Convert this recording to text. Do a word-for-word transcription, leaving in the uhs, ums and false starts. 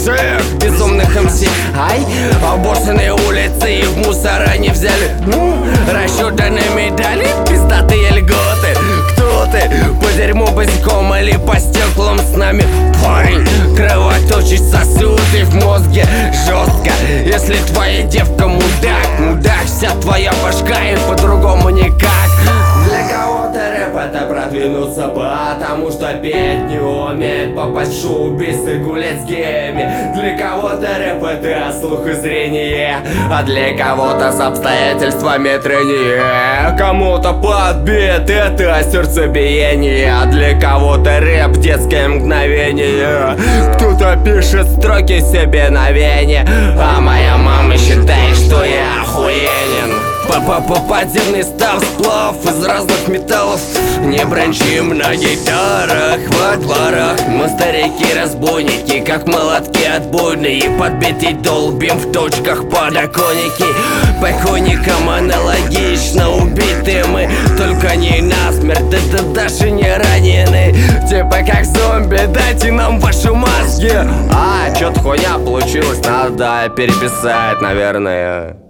всех безумных эм си. Ай, обоссанные улицы и в мусора не взяли. Ну, расчеты на медали, пиздатые льготы. Кто ты? По дерьму босиком или по стеклам с нами? Парень, кровоточить сосуды в мозге жестко. Если твоя девка мудак, мудак, вся твоя башка и по-другому никак. Для кого-то рэп это продвинуться, потому что петь не умеет, попасть в шоу-биз и гулять с геями. Для кого-то рэп это слух и зрение, а для кого-то с обстоятельствами трение. Кому-то подбит это сердцебиение, а для кого-то рэп детское мгновение. Кто-то пишет строки себе на вене, а моя мама считает, что я охуенен. Папа, подземный став, сплав из разных металлов. Не бранчим на гитарах во дворах. Мы старики-разбойники, как молотки отбойные. Подбитый долбим в точках подоконники. Покойникам аналогично убиты мы, только не насмерть, это даже не ранены. Типа как зомби, дайте нам ваши маски. А, чё-то хуйня получилась, надо переписать, наверное.